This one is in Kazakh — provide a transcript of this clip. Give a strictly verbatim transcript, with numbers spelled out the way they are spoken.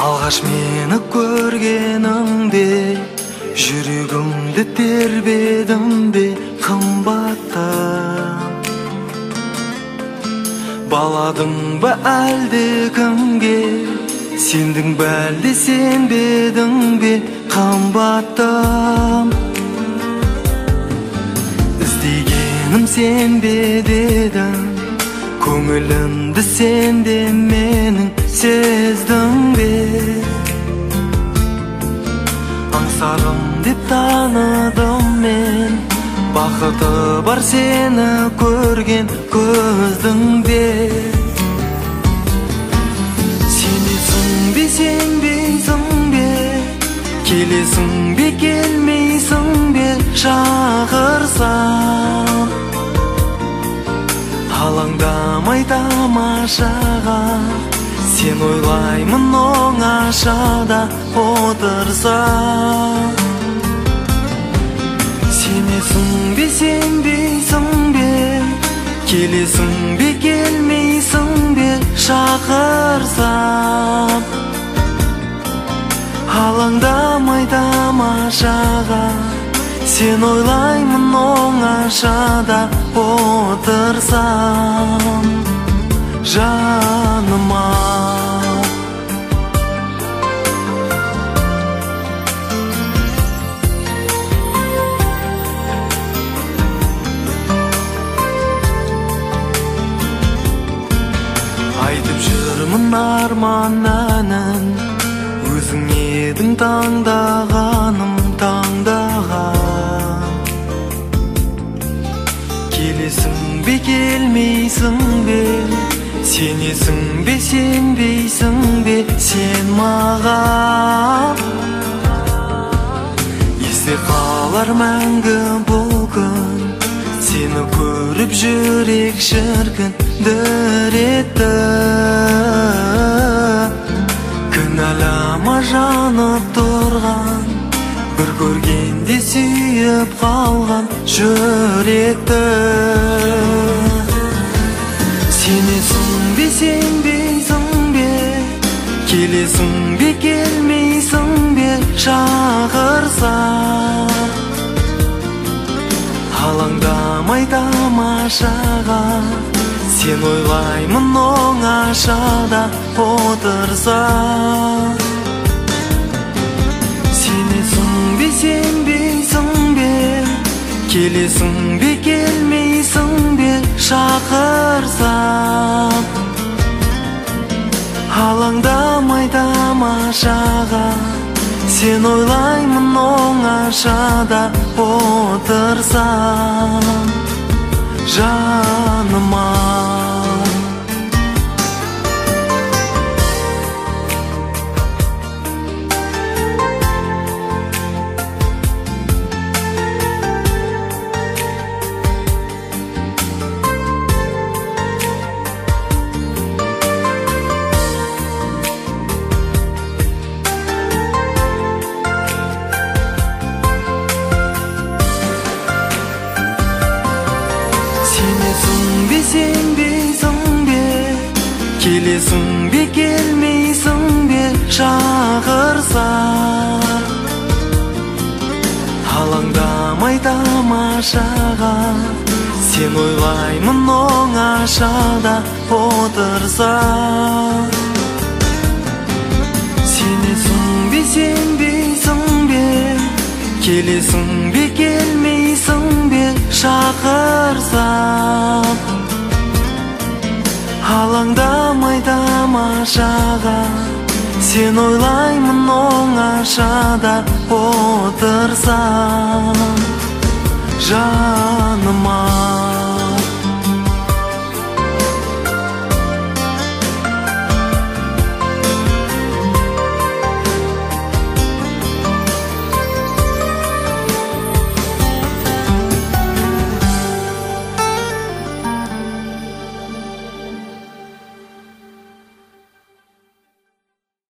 Алғаш мені көргенімде жүрегімді тербедің бе қымбаттым? Баладың ба әлде кімге, сендің бе әлде сенбедің бе қымбаттым? Іздегенім сен бе дедің, көңілімді сен де менің сездің бе? Аңсарым деп таныдым мен, бақыты бар сені көрген көздің бе? Сенесің бе сенбейсің бе, келесің бе келмейсің бе шақырсам? Алаңдамай тамашаға, сен ойлаймын оңашада отырсам. Сенесің бе сенбейсің бе, келесің бе келмейсің бе шақырсам? Алаңдамай тамашаға, сен ойлаймын оңашада отырсам жаныма. Айтып жүрмін арман әнін, өзің едің таңдағаным таңдаған. Келесің бе келмейсің бе, сенесің бе сенбейсің бе сен маған? Есте қалар мәңгі бұл күн, сені көріп жүрек шіркін дір етті. Кінәлама жанып тұрған, бір көргенде сүйіп қалған жүректі. Сенесің бе сенбейсің бе, келесің бе келмейсің бе шақырсам? Алаңдамай тамашаға, сен ойлаймын оңашада отырсам. Сенесің бе сенбейсің бе, келесің бе келмейсің бе шақырсам? Алаңдамай тамашаға, сен ойлаймын оңашада отырсам жаныма. Сенесің бе сенбейсің бе, келесің бе келмейсің бе шақырсам? Алаңдамай тамашаға, сен ойлаймын оңашада отырсам. Сенесің бе сенбейсің бе, келесің бе келмейсің бе шақырсам? Алаңдамай тамашаға, сен ойлаймын оңашада отырсам жаныма.